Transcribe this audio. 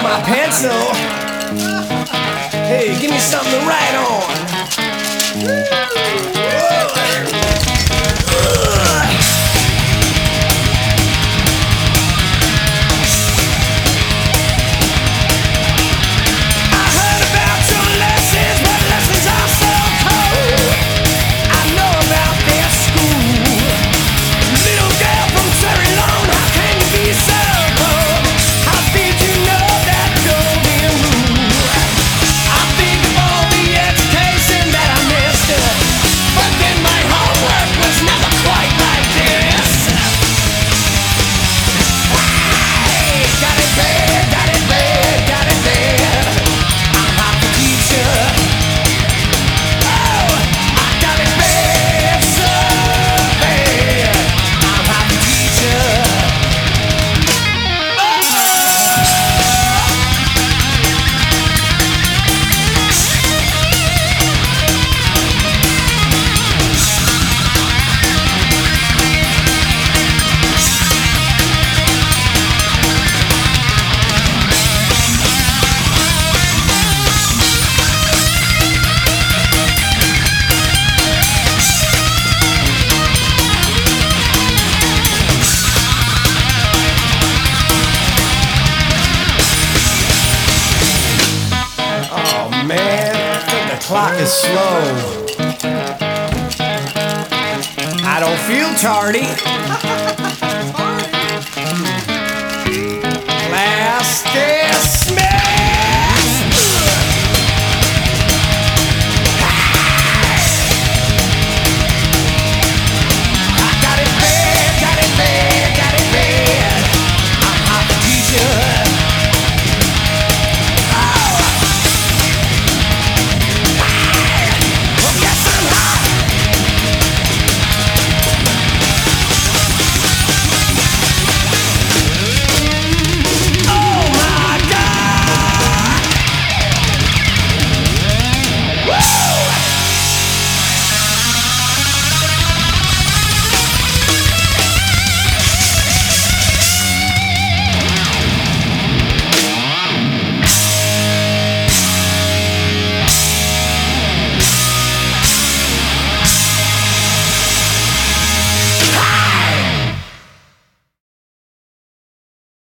my pencil. Hey, give me something to write on. I heard about your lessons, but lessons are so cold. I know about their school. Little girl from Surrey Lawn, how can you be so cold? How did you know that golden rule? I think of all the education that I missed, but then my homework was never quite like this. Hey, got it bad, got it bad, got it bad. I'm not the teacher. Oh, I got it bad, so bad. I'm not the teacher. Oh man, I think the clock is slow. I don't feel tardy.